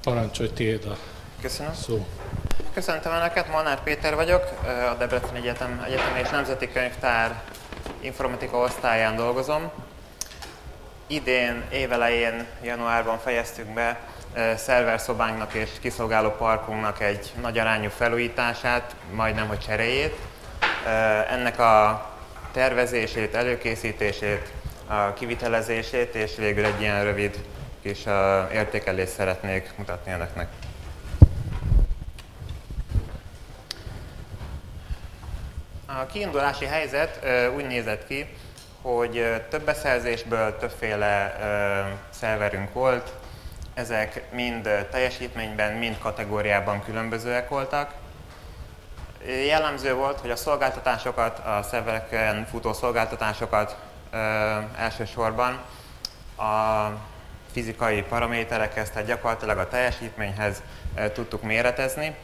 Parancsolj, tiéd a Köszönöm. szó. Köszöntöm Önöket, Molnár Péter vagyok, a Debreceni Egyetem és Nemzeti Könyvtár informatika osztályán dolgozom. Idén, évelején, januárban fejeztük be szerverszobánknak és kiszolgáló parkunknak egy nagy arányú felújítását, majdnem hogy cseréjét. Ennek a tervezését, előkészítését, a kivitelezését és végül egy ilyen rövid kis értékelést szeretnék mutatni Önöknek. A kiindulási helyzet úgy nézett ki, hogy több beszerzésből többféle szerverünk volt, ezek mind teljesítményben, mind kategóriában különbözőek voltak. Jellemző volt, hogy a szolgáltatásokat, a szervereken futó szolgáltatásokat elsősorban a fizikai paraméterekhez, tehát gyakorlatilag a teljesítményhez tudtuk méretezni.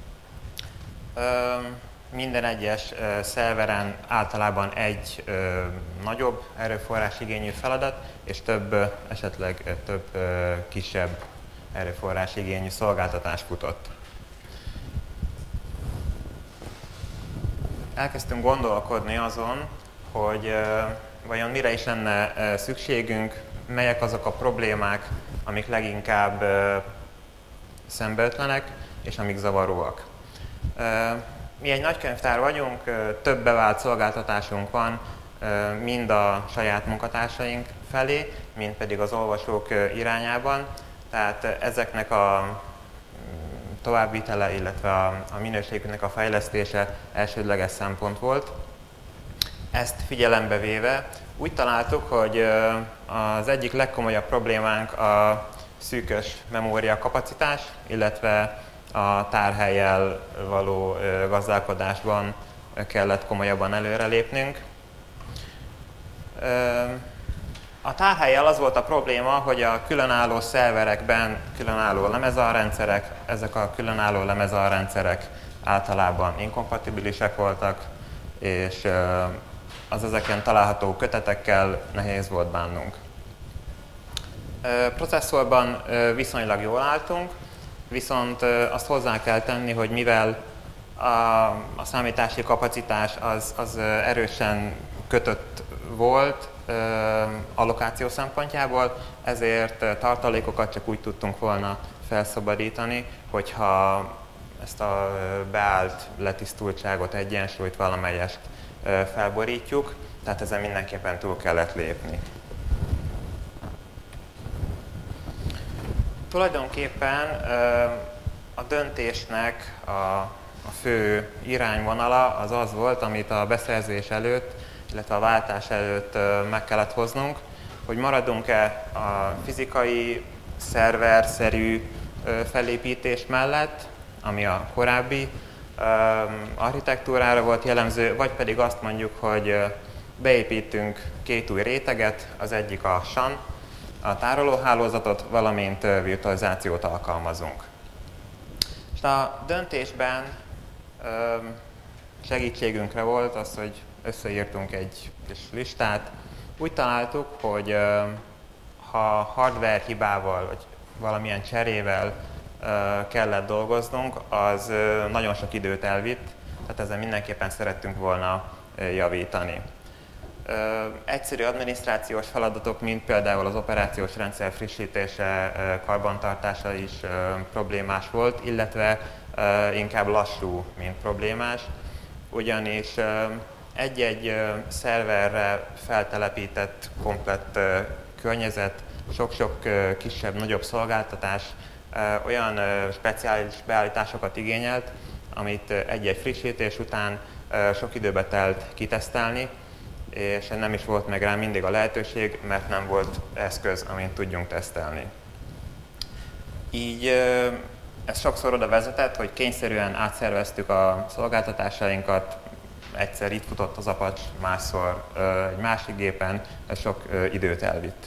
Minden egyes szerveren általában egy nagyobb erőforrás igényű feladat, és esetleg több kisebb erőforrás igényű szolgáltatás futott. Elkezdtünk gondolkodni azon, hogy vajon mire is lenne szükségünk, melyek azok a problémák, amik leginkább szembeötlenek, és amik zavaróak. Mi egy nagykönyvtár vagyunk, több bevált szolgáltatásunk van, mind a saját munkatársaink felé, mind pedig az olvasók irányában. Tehát ezeknek a továbbvitele, illetve a minőségüknek a fejlesztése elsődleges szempont volt. Ezt figyelembe véve úgy találtuk, hogy az egyik legkomolyabb problémánk a szűkös memóriakapacitás, illetve a tárhellyel való gazdálkodásban kellett komolyabban előrelépnünk. A tárhellyel az volt a probléma, hogy a különálló szerverekben különálló lemezalrendszerek, ezek a különálló lemezalrendszerek általában inkompatibilisek voltak, és az ezeken található kötetekkel nehéz volt bánnunk. Processzorban viszonylag jól álltunk, viszont azt hozzá kell tenni, hogy mivel a számítási kapacitás az erősen kötött volt allokáció szempontjából, ezért tartalékokat csak úgy tudtunk volna felszabadítani, hogyha ezt a beállt letisztultságot, egyensúlyt, valamelyest felborítjuk, tehát ezen mindenképpen túl kellett lépni. Tulajdonképpen a döntésnek a fő irányvonala az volt, amit a beszerzés előtt, illetve a váltás előtt meg kellett hoznunk, hogy maradunk-e a fizikai, szerverszerű felépítés mellett, ami a korábbi architektúrára volt jellemző, vagy pedig azt mondjuk, hogy beépítünk két új réteget, az egyik a SAN, a tárolóhálózatot, valamint virtualizációt alkalmazunk. És a döntésben segítségünkre volt az, hogy összeírtunk egy kis listát. Úgy találtuk, hogy ha hardware hibával, vagy valamilyen cserével kellett dolgoznunk, az nagyon sok időt elvitt, tehát ezen mindenképpen szerettünk volna javítani. Egyszerű adminisztrációs feladatok, mint például az operációs rendszer frissítése, karbantartása is problémás volt, illetve inkább lassú, mint problémás, ugyanis egy-egy szerverre feltelepített komplett környezet, sok-sok kisebb, nagyobb szolgáltatás olyan speciális beállításokat igényelt, amit egy-egy frissítés után sok időbe telt kitesztelni, és nem is volt meg rá mindig a lehetőség, mert nem volt eszköz, amint tudjunk tesztelni. Így ez sokszor oda vezetett, hogy kényszerűen átszerveztük a szolgáltatásainkat, egyszer itt futott az Apache, másszor egy másik gépen, ez sok időt elvitt.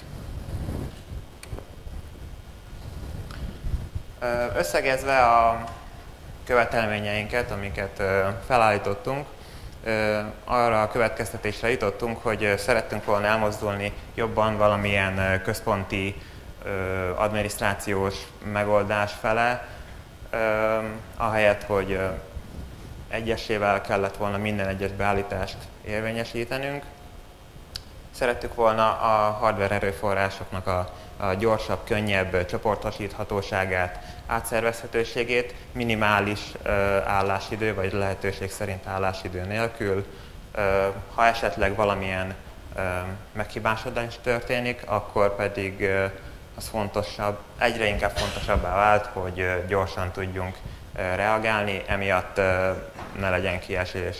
Összegezve a követelményeinket, amiket felállítottunk, arra a következtetésre jutottunk, hogy szerettünk volna elmozdulni jobban valamilyen központi adminisztrációs megoldás fele, ahelyett, hogy egyesével kellett volna minden egyes beállítást érvényesítenünk. Szerettük volna a hardware erőforrásoknak a gyorsabb, könnyebb csoportosíthatóságát, átszervezhetőségét, minimális állásidő, vagy lehetőség szerint állásidő nélkül. Ha esetleg valamilyen meghibásodás történik, akkor pedig az fontosabb, egyre inkább fontosabbá vált, hogy gyorsan tudjunk reagálni, emiatt ne legyen kiesés.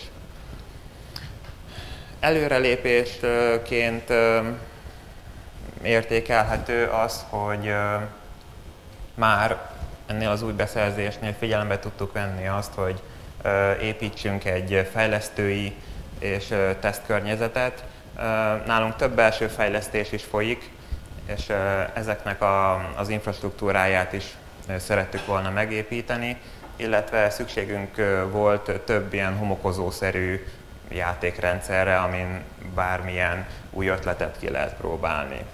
Előrelépésként értékelhető az, hogy már ennél az új beszerzésnél figyelembe tudtuk venni azt, hogy építsünk egy fejlesztői és tesztkörnyezetet. Nálunk több belső fejlesztés is folyik, és ezeknek az infrastruktúráját is szerettük volna megépíteni, illetve szükségünk volt több ilyen homokozószerű játékrendszerre, amin bármilyen új ötletet ki lehet próbálni.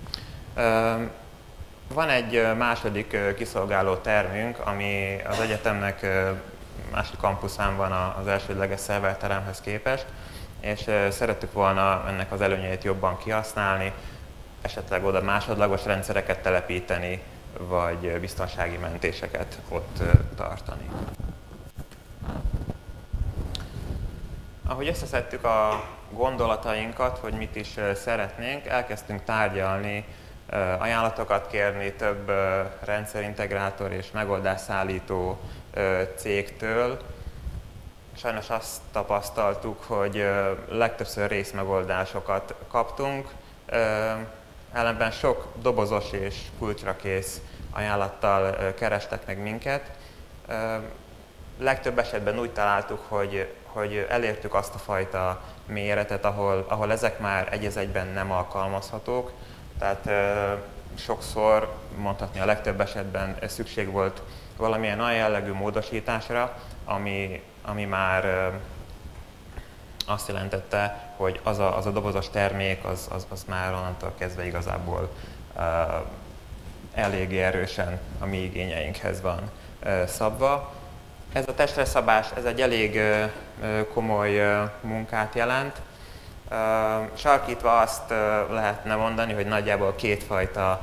Van egy második kiszolgáló termünk, ami az egyetemnek másik kampuszán van az elsődleges szerverteremhez képest, és szerettük volna ennek az előnyeit jobban kihasználni, esetleg oda másodlagos rendszereket telepíteni, vagy biztonsági mentéseket ott tartani. Ahogy összeszedtük a gondolatainkat, hogy mit is szeretnénk, elkezdtünk tárgyalni, ajánlatokat kérni több rendszerintegrátor és megoldásszállító cégtől. Sajnos azt tapasztaltuk, hogy legtöbbször részmegoldásokat kaptunk, ellenben sok dobozos és kulcsra kész ajánlattal kerestek meg minket. Legtöbb esetben úgy találtuk, hogy elértük azt a fajta méretet, ahol ezek már egy az egyben nem alkalmazhatók. Tehát sokszor, mondhatni a legtöbb esetben szükség volt valamilyen olyan jellegű módosításra, ami már azt jelentette, hogy az a dobozos termék, az már onnantól kezdve igazából eléggé erősen a mi igényeinkhez van szabva. Ez a testre szabás, ez egy elég komoly munkát jelent. Sarkítva azt lehetne mondani, hogy nagyjából kétfajta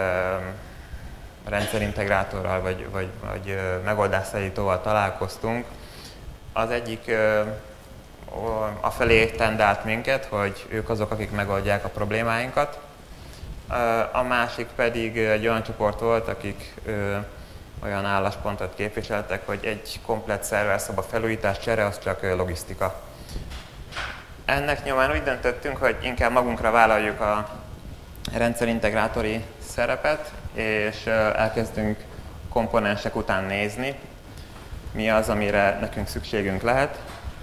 rendszerintegrátorral vagy megoldásszállítóval találkoztunk. Az egyik afelé tendált minket, hogy ők azok, akik megoldják a problémáinkat. A másik pedig egy olyan csoport volt, akik olyan álláspontot képviseltek, hogy egy komplett szerverszoba felújítás, csere, az csak logisztika. Ennek nyomán úgy döntöttünk, hogy inkább magunkra vállaljuk a rendszerintegrátori szerepet, és elkezdünk komponensek után nézni, mi az, amire nekünk szükségünk lehet.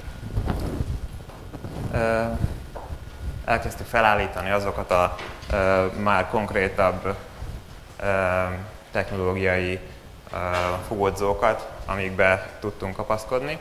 Elkezdtük felállítani azokat a már konkrétabb technológiai fogódzókat, amikbe tudtunk kapaszkodni.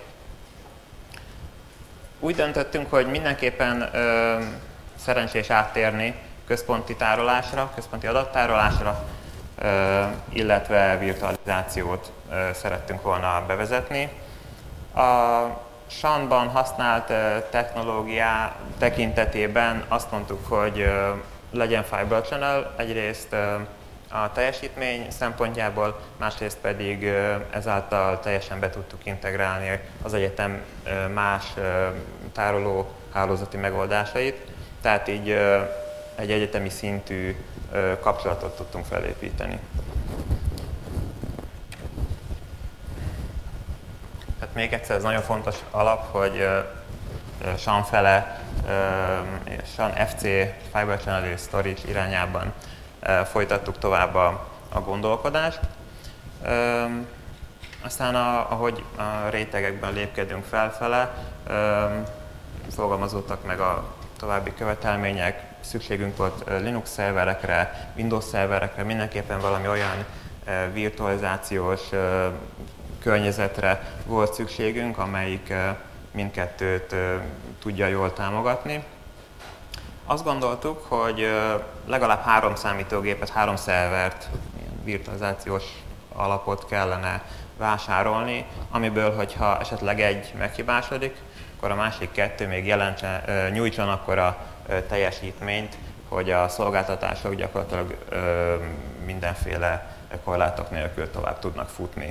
Úgy döntöttünk, hogy mindenképpen szerencsés áttérni központi tárolásra, központi adattárolásra, illetve virtualizációt szerettünk volna bevezetni. A SAN-ban használt technológiá tekintetében azt mondtuk, hogy legyen Fiber Channel, egyrészt a teljesítmény szempontjából, másrészt pedig ezáltal teljesen be tudtuk integrálni az egyetem más tároló hálózati megoldásait, tehát így egy egyetemi szintű kapcsolatot tudtunk felépíteni. Tehát még egyszer ez nagyon fontos alap, hogy SAN fele és SAN FC Fiber Channel és Storage irányában folytattuk tovább a gondolkodást. Aztán ahogy a rétegekben lépkedünk felfele, fogalmazódtak meg a további követelmények, szükségünk volt Linux szerverekre, Windows szerverekre, mindenképpen valami olyan virtualizációs környezetre volt szükségünk, amelyik mindkettőt tudja jól támogatni. Azt gondoltuk, hogy legalább 3 számítógépet, 3 szervert, ilyen virtualizációs alapot kellene vásárolni, amiből, hogyha esetleg egy meghibásodik, akkor a másik 2 még nyújtson akkora teljesítményt, hogy a szolgáltatások gyakorlatilag mindenféle korlátok nélkül tovább tudnak futni.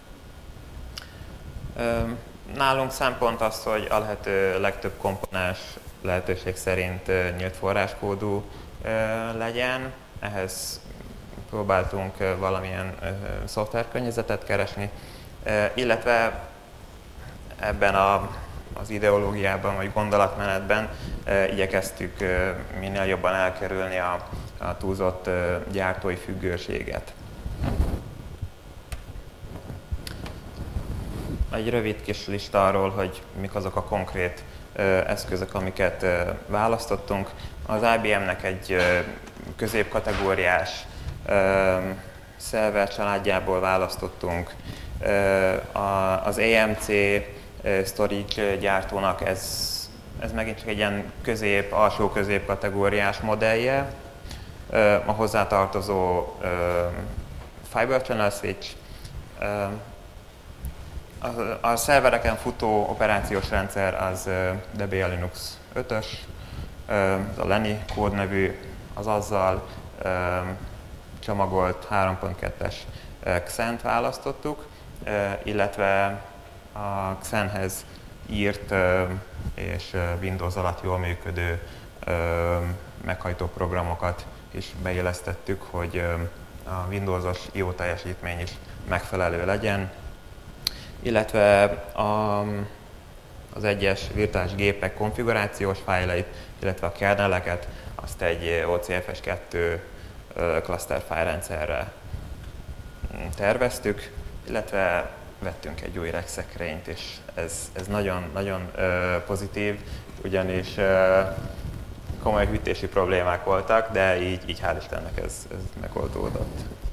Nálunk szempont az, hogy a lehető legtöbb komponens lehetőség szerint nyílt forráskódú legyen. Ehhez próbáltunk valamilyen szoftverkörnyezetet keresni, illetve ebben az ideológiában vagy gondolatmenetben igyekeztük minél jobban elkerülni a túlzott gyártói függőséget. Egy rövid kis lista arról, hogy mik azok a konkrét eszközök, amiket választottunk. Az IBM-nek egy középkategóriás szerver családjából választottunk. Az AMC storage gyártónak ez megint csak egy ilyen alsó közép kategóriás modellje. A hozzátartozó Fiber Channel Switch, a szervereken futó operációs rendszer az Debian Linux 5-ös, a Lenny kódnevű, az azzal csomagolt 3.2-es Xent választottuk, illetve a Xenhez írt és Windows alatt jól működő meghajtó programokat is beillesztettük, hogy a Windowsos IO teljesítmény is megfelelő legyen, illetve az egyes virtuális gépek konfigurációs fájlait, illetve a kerneleket azt egy OCFS2 cluster fájlrendszerre terveztük, illetve vettünk egy új regszekrényt, és ez nagyon pozitív, ugyanis komoly hűtési problémák voltak, de így hál' Istennek ez megoldódott.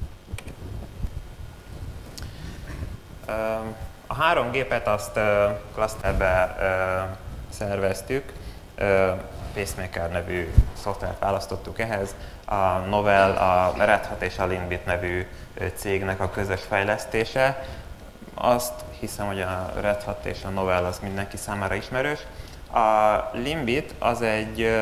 A 3 gépet azt clusterbe szerveztük, Pacemaker nevű szoftvert választottuk ehhez. A Novell, a Red Hat és a Limbit nevű cégnek a közös fejlesztése. Azt hiszem, hogy a Red Hat és a Novell az mindenki számára ismerős. A Limbit az egy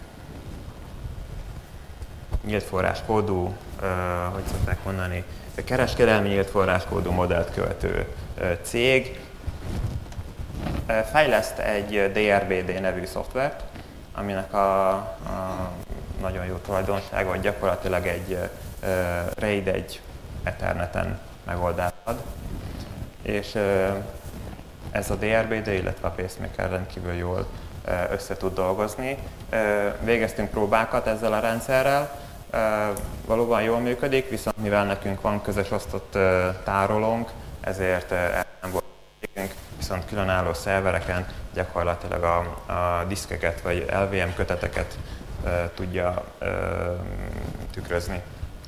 nyílt forráskódú, hogy szokták mondani, kereskedelmi nyílt forráskódú modellt követő cég. Fejleszt egy DRBD nevű szoftvert, aminek a nagyon jó tulajdonsága, hogy gyakorlatilag egy RAID egy Etherneten megoldást ad. És ez a DRBD, illetve a Pacemaker rendkívül jól össze tud dolgozni. Végeztünk próbákat ezzel a rendszerrel, valóban jól működik, viszont mivel nekünk van közös osztott tárolónk, ezért nem volt szükségünk, viszont különálló szervereken gyakorlatilag a diszkeket vagy LVM köteteket tudja tükrözni.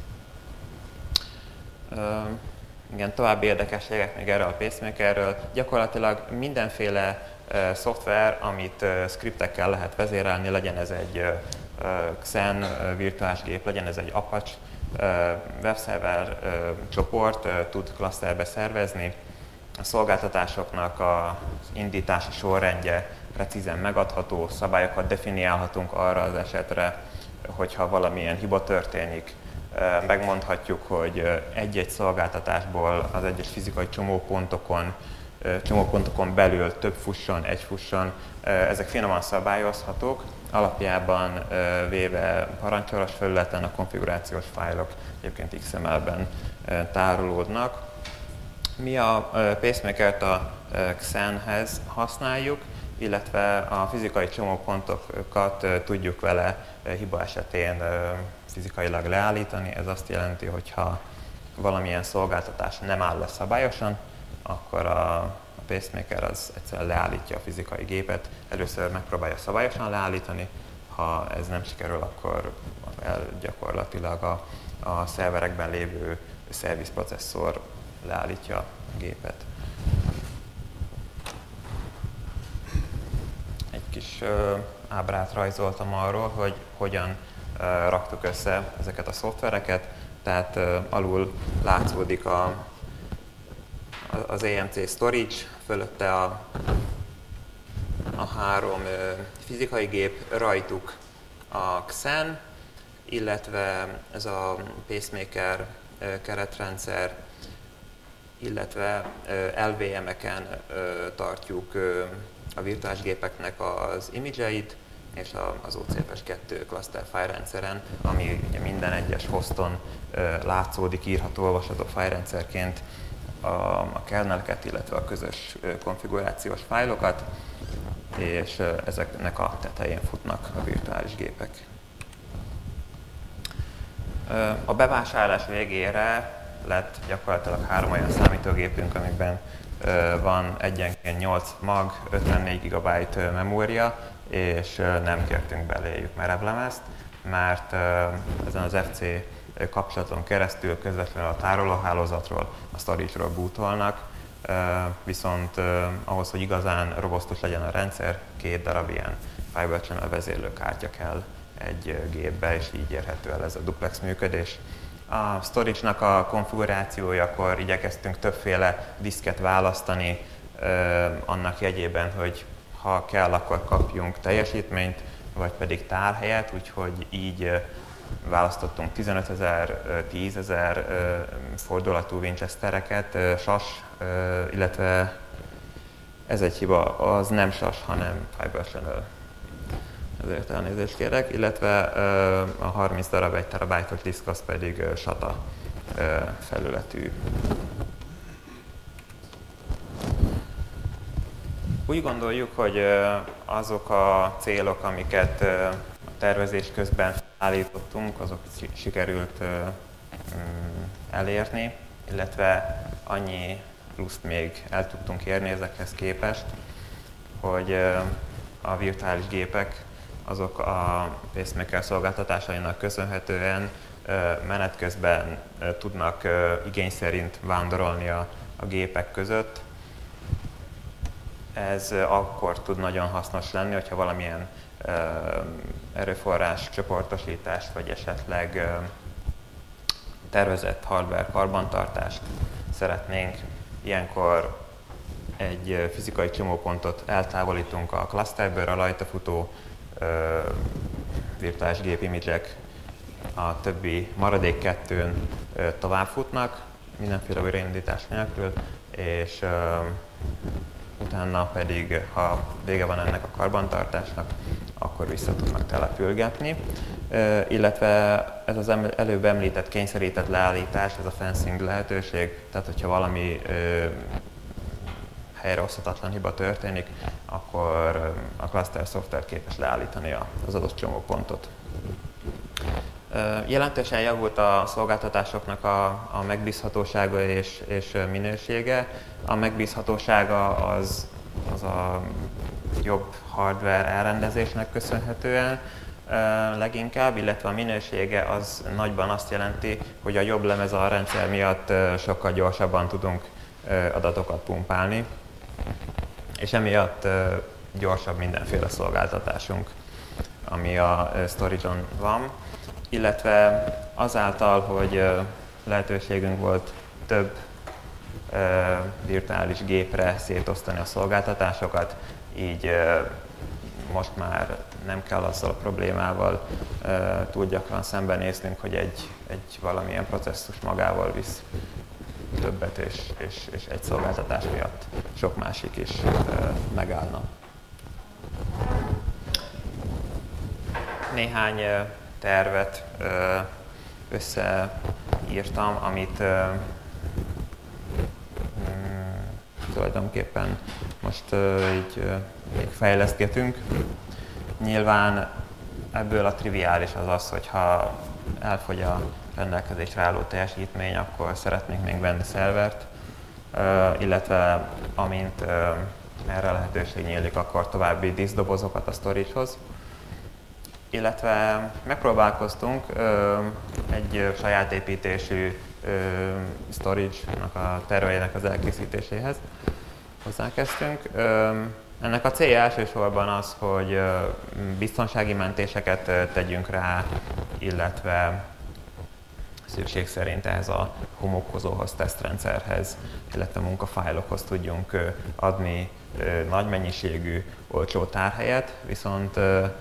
Igen, további érdekességek még erről a Pacemakerről. Gyakorlatilag mindenféle szoftver, amit scriptekkel lehet vezérelni, legyen ez egy Xen virtuális gép, legyen ez egy Apache webszerver csoport, tud klaszterbe szervezni. A szolgáltatásoknak az indítási sorrendje precízen megadható, szabályokat definiálhatunk arra az esetre, hogyha valamilyen hiba történik. Megmondhatjuk, hogy egy-egy szolgáltatásból az egyes fizikai csomópontokon belül több fusson, egy fusson, ezek finoman szabályozhatók, alapjában véve parancsolos felületen a konfigurációs fájlok egyébként XML-ben tárolódnak. Mi a Pacemakert a Xenhez használjuk, illetve a fizikai csomópontokat tudjuk vele hiba esetén fizikailag leállítani. Ez azt jelenti, hogy ha valamilyen szolgáltatás nem áll le szabályosan, akkor a Pacemaker az egyszerűen leállítja a fizikai gépet. Először megpróbálja szabályosan leállítani, ha ez nem sikerül, akkor gyakorlatilag a szerverekben lévő service processzor leállítja a gépet. Egy kis kis ábrát rajzoltam arról, hogy hogyan raktuk össze ezeket a szoftvereket. Tehát alul látszódik az EMC Storage, fölötte a 3 fizikai gép, rajtuk a Xen, illetve ez a pacemaker keretrendszer, illetve LVM-eken tartjuk a virtuális gépeknek az image-eit, és az OCPS2 cluster file rendszeren, ami minden egyes hoston látszódik, írható, olvasható file rendszerként a kerneleket, illetve a közös konfigurációs fájlokat, és ezeknek a tetején futnak a virtuális gépek. A bevásárlás végére lett gyakorlatilag 3 olyan számítógépünk, amiben van egyenként 8 mag, 54 GB memória, és nem kértünk beléjük merevlemezt, mert ezen az FC kapcsolaton keresztül közvetlenül a tárolóhálózatról, a storage-ról bootolnak, viszont ahhoz, hogy igazán robosztus legyen a rendszer, 2 darab ilyen Fibre Channel vezérlőkártya kell egy gépbe, és így érhető el ez a duplex működés. A storage-nak a konfigurációjakor igyekeztünk többféle diszket választani annak jegyében, hogy ha kell, akkor kapjunk teljesítményt, vagy pedig tárhelyet, úgyhogy így választottunk 15 000, 10 000 fordulatú Winchestereket, SAS, illetve ez egy hiba, az nem SAS, hanem Fibre Channel. Ezért elnézést kérek, illetve a 30 darab 1 terabájtos diszk az pedig SATA felületű. Úgy gondoljuk, hogy azok a célok, amiket a tervezés közben állítottunk, azok sikerült elérni, illetve annyi pluszt még el tudtunk érni ezekhez képest, hogy a virtuális gépek azok a pacemaker szolgáltatásainak köszönhetően menet közben tudnak igény szerint vándorolni a gépek között. Ez akkor tud nagyon hasznos lenni, hogyha valamilyen erőforrás csoportosítást, vagy esetleg tervezett hardware karbantartást szeretnénk. Ilyenkor egy fizikai csomópontot eltávolítunk a clusterből, a rajta futó virtuális gép image-ek a többi maradék 2-n tovább futnak, mindenféle újraindítás nélkül, és utána pedig, ha vége van ennek a karbantartásnak, akkor vissza tudnak települgetni. Illetve ez az előbb említett kényszerített leállítás, ez a fencing lehetőség, tehát hogyha valami helyrehozhatatlan hiba történik, akkor a cluster szoftver képes leállítani az adott csomópontot. Jelentősen javult a szolgáltatásoknak a megbízhatósága és minősége. A megbízhatósága az a jobb hardware elrendezésnek köszönhetően leginkább, illetve a minősége az nagyban azt jelenti, hogy a jobb lemez a rendszer miatt sokkal gyorsabban tudunk adatokat pumpálni, és emiatt gyorsabb mindenféle szolgáltatásunk, ami a storage-on van, illetve azáltal, hogy lehetőségünk volt több virtuális gépre szétosztani a szolgáltatásokat, így most már nem kell azzal a problémával túl gyakran szembenéznünk, hogy egy valamilyen processzus magával visz többet, és egy szolgáltatás miatt sok másik is megállna. Néhány tervet összeírtam, amit tulajdonképpen most így még fejlesztgetünk. Nyilván ebből a triviális az, hogyha elfogy a rendelkezésre álló teljesítmény, akkor szeretnénk még venni szervert, illetve amint erre lehetőség nyílik, akkor további diszkdobozokat a storage-hoz. Illetve megpróbálkoztunk egy saját építésű storage-nak a terveinek az elkészítéséhez. Hozzákezdtünk. Ennek a célja elsősorban az, hogy biztonsági mentéseket tegyünk rá, illetve szükség szerint ehhez a homokkozóhoz, tesztrendszerhez, illetve munkafájlokhoz tudjunk adni nagy mennyiségű, olcsó tárhelyet, viszont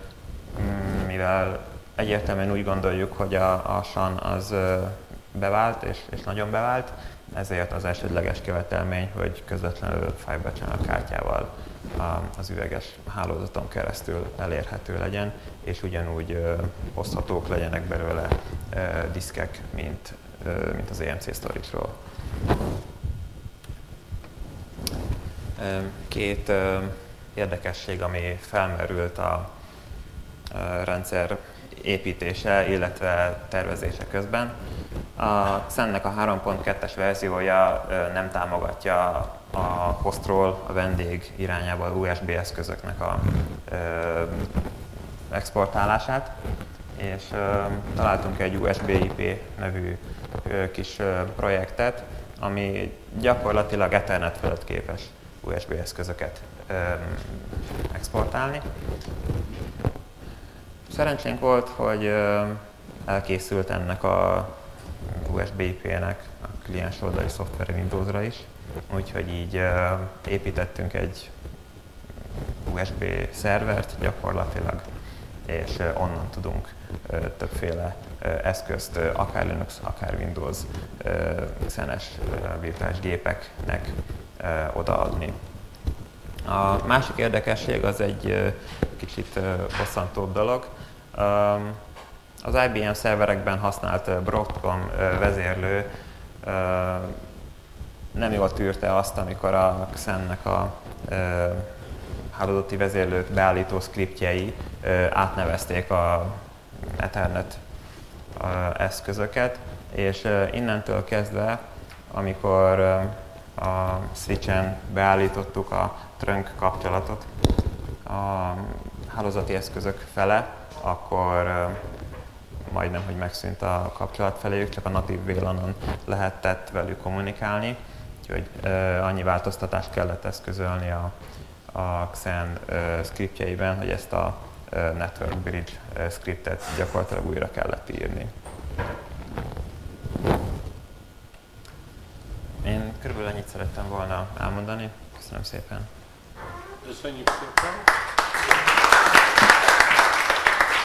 mivel egyértelműen úgy gondoljuk, hogy a SAN az bevált, és nagyon bevált, ezért az elsődleges követelmény, hogy közvetlenül Fibre Channel kártyával az üveges hálózaton keresztül elérhető legyen, és ugyanúgy oszthatók legyenek belőle diszkek, mint az EMC Storage-ról. Két érdekesség, ami felmerült a rendszer építése, illetve tervezése közben. A Xennek a 3.2-es verziója nem támogatja a hostról a vendég irányába USB eszközöknek a exportálását, és találtunk egy USB-IP nevű kis projektet, ami gyakorlatilag Ethernet felett képes USB eszközöket exportálni. Szerencsénk volt, hogy elkészült ennek a USB-IP-nek a kliens oldali szoftvere Windowsra is, úgyhogy így építettünk egy USB szervert gyakorlatilag, és onnan tudunk többféle eszközt, akár Linux, akár Windows Xenes virtuális gépeknek odaadni. A másik érdekesség az egy kicsit bosszantóbb dolog. Az IBM szerverekben használt Broadcom vezérlő nem jól tűrte azt, amikor a Xennek a hálózati vezérlőt beállító szkriptjei átnevezték a Ethernet eszközöket, és innentől kezdve, amikor a switchen beállítottuk a trunk kapcsolatot a hálózati eszközök fele, akkor majdnem, hogy megszűnt a kapcsolat feléjük, csak a natív VLAN-on lehetett velük kommunikálni, úgyhogy annyi változtatást kellett eszközölni a Xen scriptjeiben, hogy ezt a Network Bridge scriptet gyakorlatilag újra kellett írni. Én körülbelül ennyit szerettem volna elmondani. Köszönöm szépen. Köszönjük szépen.